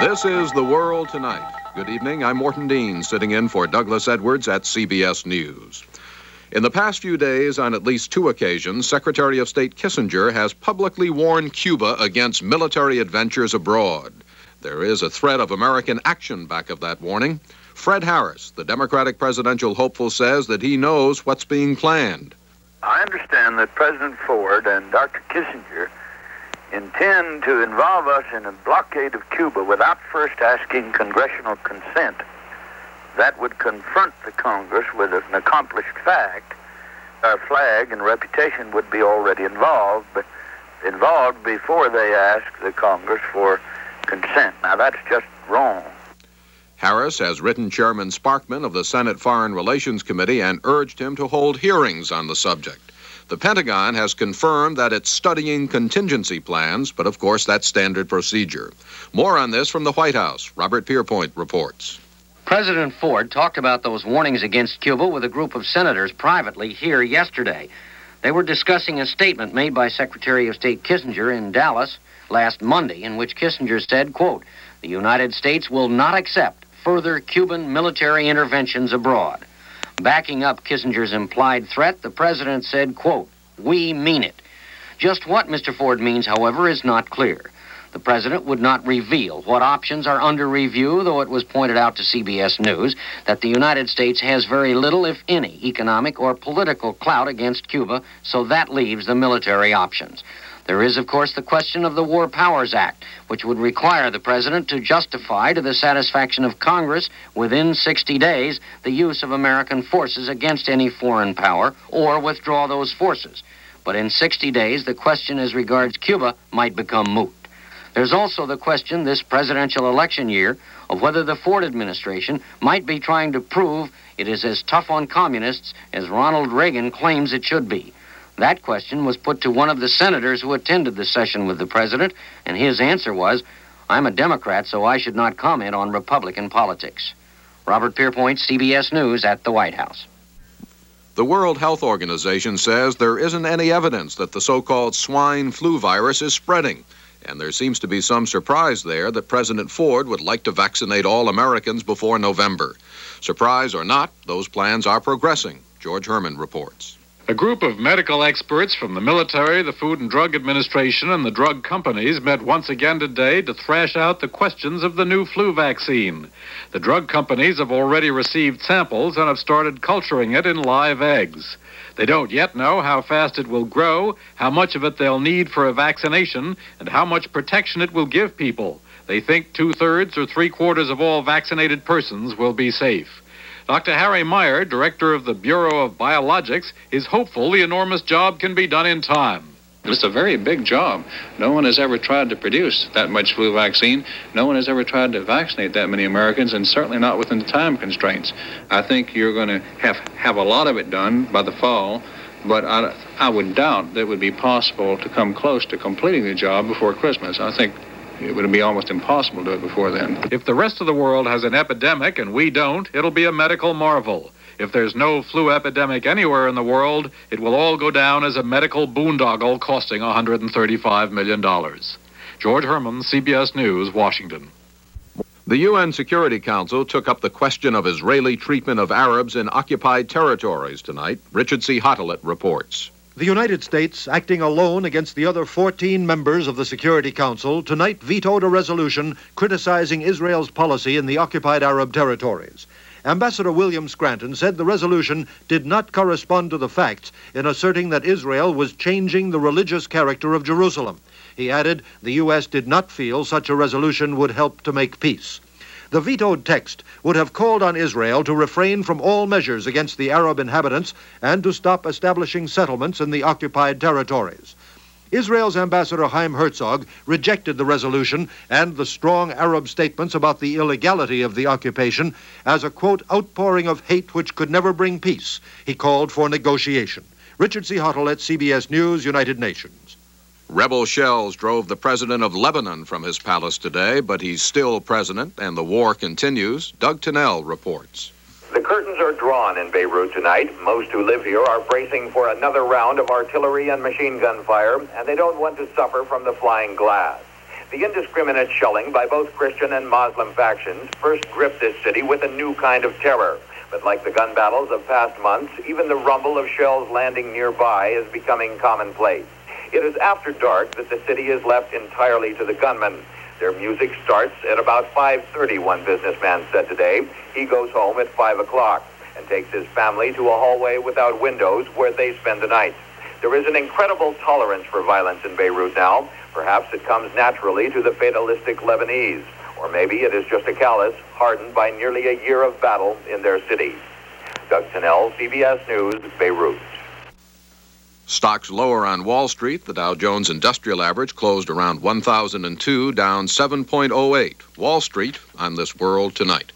This is The World Tonight. Good evening. I'm Morton Dean, sitting in for Douglas Edwards at CBS News. In the past few days, on at least two occasions, Secretary of State Kissinger has publicly warned Cuba against military adventures abroad. There is a threat of American action back of that warning. Fred Harris, the Democratic presidential hopeful, says that he knows what's being planned. I understand that President Ford and Dr. Kissinger intend to involve us in a blockade of Cuba without first asking congressional consent. That would confront the Congress with an accomplished fact. Our flag and reputation would be already involved before they ask the Congress for consent. Now, that's just wrong. Harris has written Chairman Sparkman of the Senate Foreign Relations Committee and urged him to hold hearings on the subject. The Pentagon has confirmed that it's studying contingency plans, but of course that's standard procedure. More on this from the White House. Robert Pierpoint reports. President Ford talked about those warnings against Cuba with a group of senators privately here yesterday. They were discussing a statement made by Secretary of State Kissinger in Dallas last Monday, in which Kissinger said, quote, "The United States will not accept further Cuban military interventions abroad." Backing up Kissinger's implied threat, the president said, quote, "We mean it." Just what Mr. Ford means, however, is not clear. The president would not reveal what options are under review, though it was pointed out to CBS News that the United States has very little, if any, economic or political clout against Cuba, so that leaves the military options. There is, of course, the question of the War Powers Act, which would require the president to justify to the satisfaction of Congress within 60 days the use of American forces against any foreign power or withdraw those forces. But in 60 days, the question as regards Cuba might become moot. There's also the question this presidential election year of whether the Ford administration might be trying to prove it is as tough on communists as Ronald Reagan claims it should be. That question was put to one of the senators who attended the session with the president, and his answer was, "I'm a Democrat, so I should not comment on Republican politics." Robert Pierpoint, CBS News at the White House. The World Health Organization says there isn't any evidence that the so-called swine flu virus is spreading, and there seems to be some surprise there that President Ford would like to vaccinate all Americans before November. Surprise or not, those plans are progressing. George Herman reports. A group of medical experts from the military, the Food and Drug Administration, and the drug companies met once again today to thrash out the questions of the new flu vaccine. The drug companies have already received samples and have started culturing it in live eggs. They don't yet know how fast it will grow, how much of it they'll need for a vaccination, and how much protection it will give people. They think 2/3 or 3/4 of all vaccinated persons will be safe. Dr. Harry Meyer, director of the Bureau of Biologics, is hopeful the enormous job can be done in time. It's a very big job. No one has ever tried to produce that much flu vaccine. No one has ever tried to vaccinate that many Americans, and certainly not within the time constraints. I think you're going to have a lot of it done by the fall, but I would doubt that it would be possible to come close to completing the job before Christmas. I think it would be almost impossible to do it before then. If the rest of the world has an epidemic and we don't, it'll be a medical marvel. If there's no flu epidemic anywhere in the world, it will all go down as a medical boondoggle costing $135 million. George Herman, CBS News, Washington. The UN Security Council took up the question of Israeli treatment of Arabs in occupied territories tonight. Richard C. Hottelet reports. The United States, acting alone against the other 14 members of the Security Council, tonight vetoed a resolution criticizing Israel's policy in the occupied Arab territories. Ambassador William Scranton said the resolution did not correspond to the facts in asserting that Israel was changing the religious character of Jerusalem. He added the U.S. did not feel such a resolution would help to make peace. The vetoed text would have called on Israel to refrain from all measures against the Arab inhabitants and to stop establishing settlements in the occupied territories. Israel's Ambassador Chaim Herzog rejected the resolution and the strong Arab statements about the illegality of the occupation as a, quote, outpouring of hate which could never bring peace. He called for negotiation. Richard C. Hottelet, CBS News, United Nations. Rebel shells drove the president of Lebanon from his palace today, but he's still president, and the war continues. Doug Tennell reports. The curtains are drawn in Beirut tonight. Most who live here are bracing for another round of artillery and machine gun fire, and they don't want to suffer from the flying glass. The indiscriminate shelling by both Christian and Muslim factions first gripped this city with a new kind of terror. But like the gun battles of past months, even the rumble of shells landing nearby is becoming commonplace. It is after dark that the city is left entirely to the gunmen. Their music starts at about 5:30, one businessman said today. He goes home at 5 o'clock and takes his family to a hallway without windows where they spend the night. There is an incredible tolerance for violence in Beirut now. Perhaps it comes naturally to the fatalistic Lebanese, or maybe it is just a callous hardened by nearly a year of battle in their city. Doug Tennell, CBS News, Beirut. Stocks lower on Wall Street. The Dow Jones Industrial Average closed around 1,002, down 7.08. Wall Street on This World Tonight.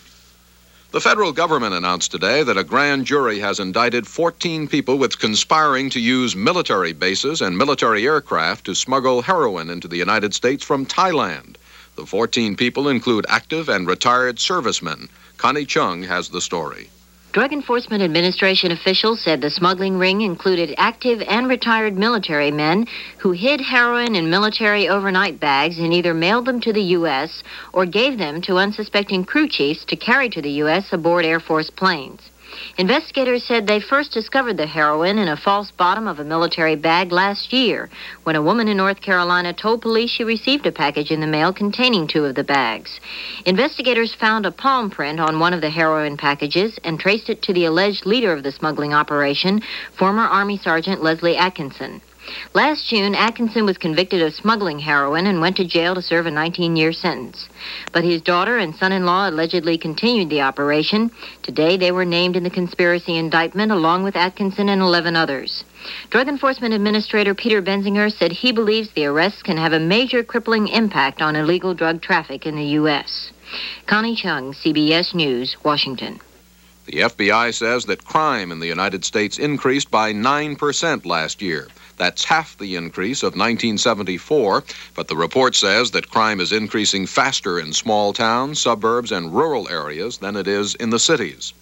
The federal government announced today that a grand jury has indicted 14 people with conspiring to use military bases and military aircraft to smuggle heroin into the United States from Thailand. The 14 people include active and retired servicemen. Connie Chung has the story. Drug Enforcement Administration officials said the smuggling ring included active and retired military men who hid heroin in military overnight bags and either mailed them to the U.S. or gave them to unsuspecting crew chiefs to carry to the U.S. aboard Air Force planes. Investigators said they first discovered the heroin in a false bottom of a military bag last year when a woman in North Carolina told police she received a package in the mail containing 2 of the bags. Investigators found a palm print on one of the heroin packages and traced it to the alleged leader of the smuggling operation, former Army Sergeant Leslie Atkinson. Last June, Atkinson was convicted of smuggling heroin and went to jail to serve a 19-year sentence. But his daughter and son-in-law allegedly continued the operation. Today, they were named in the conspiracy indictment along with Atkinson and 11 others. Drug Enforcement Administrator Peter Benzinger said he believes the arrests can have a major crippling impact on illegal drug traffic in the U.S. Connie Chung, CBS News, Washington. The FBI says that crime in the United States increased by 9% last year. That's half the increase of 1974, but the report says that crime is increasing faster in small towns, suburbs, and rural areas than it is in the cities.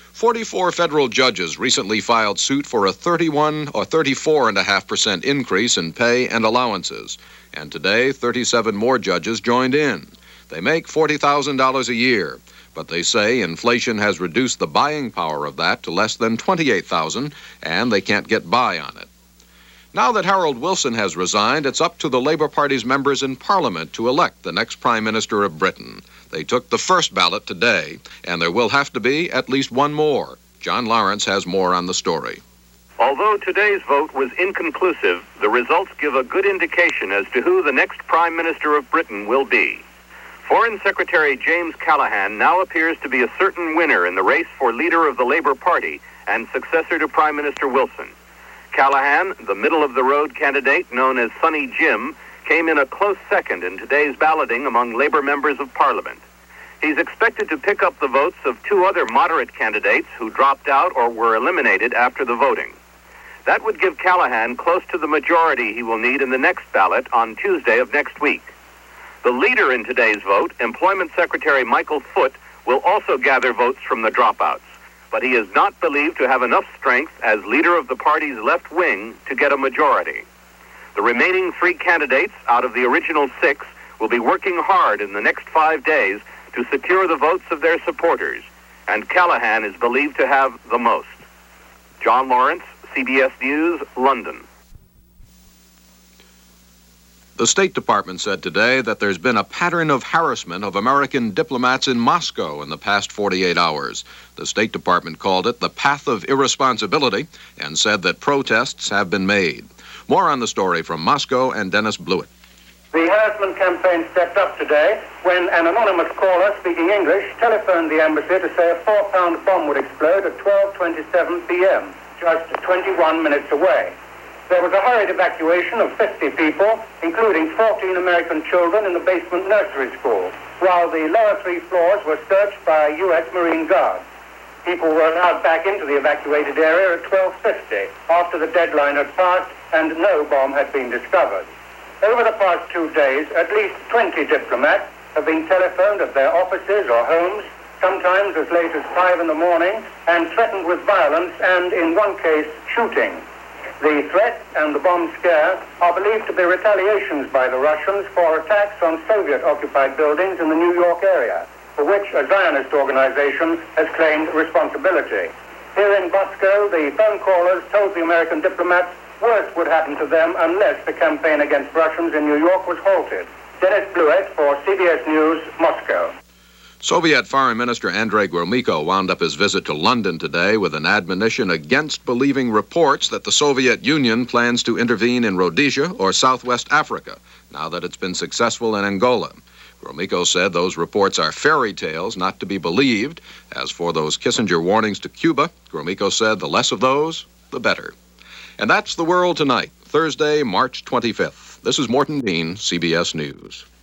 44 federal judges recently filed suit for a 31 or 34.5% increase in pay and allowances, and today 37 more judges joined in. They make $40,000 a year, but they say inflation has reduced the buying power of that to less than $28,000, and they can't get by on it. Now that Harold Wilson has resigned, it's up to the Labour Party's members in Parliament to elect the next Prime Minister of Britain. They took the first ballot today, and there will have to be at least one more. John Lawrence has more on the story. Although today's vote was inconclusive, the results give a good indication as to who the next Prime Minister of Britain will be. Foreign Secretary James Callaghan now appears to be a certain winner in the race for leader of the Labour Party and successor to Prime Minister Wilson. Callaghan, the middle-of-the-road candidate known as Sunny Jim, came in a close second in today's balloting among Labour members of Parliament. He's expected to pick up the votes of 2 other moderate candidates who dropped out or were eliminated after the voting. That would give Callaghan close to the majority he will need in the next ballot on Tuesday of next week. The leader in today's vote, Employment Secretary Michael Foot, will also gather votes from the dropouts, but he is not believed to have enough strength as leader of the party's left wing to get a majority. The remaining 3 candidates out of the original 6 will be working hard in the next 5 days to secure the votes of their supporters, and Callaghan is believed to have the most. John Lawrence, CBS News, London. The State Department said today that there's been a pattern of harassment of American diplomats in Moscow in the past 48 hours. The State Department called it the path of irresponsibility and said that protests have been made. More on the story from Moscow and Dennis Blewett. The harassment campaign stepped up today when an anonymous caller speaking English telephoned the embassy to say a 4-pound bomb would explode at 12:27 p.m., just 21 minutes away. There was a hurried evacuation of 50 people, including 14 American children in the basement nursery school, while the lower 3 floors were searched by U.S. Marine Guards. People were allowed back into the evacuated area at 12:50 after the deadline had passed and no bomb had been discovered. Over the past 2 days, at least 20 diplomats have been telephoned at their offices or homes, sometimes as late as 5 in the morning, and threatened with violence and, in one case, shooting. The threat and the bomb scare are believed to be retaliations by the Russians for attacks on Soviet-occupied buildings in the New York area, for which a Zionist organization has claimed responsibility. Here in Bosco, the phone callers told the American diplomats worse would happen to them unless the campaign against Russians in New York was halted. Dennis Blewett for CBS News, Moscow. Soviet Foreign Minister Andrei Gromyko wound up his visit to London today with an admonition against believing reports that the Soviet Union plans to intervene in Rhodesia or Southwest Africa, now that it's been successful in Angola. Gromyko said those reports are fairy tales not to be believed. As for those Kissinger warnings to Cuba, Gromyko said the less of those, the better. And that's The World Tonight, Thursday, March 25th. This is Morton Dean, CBS News.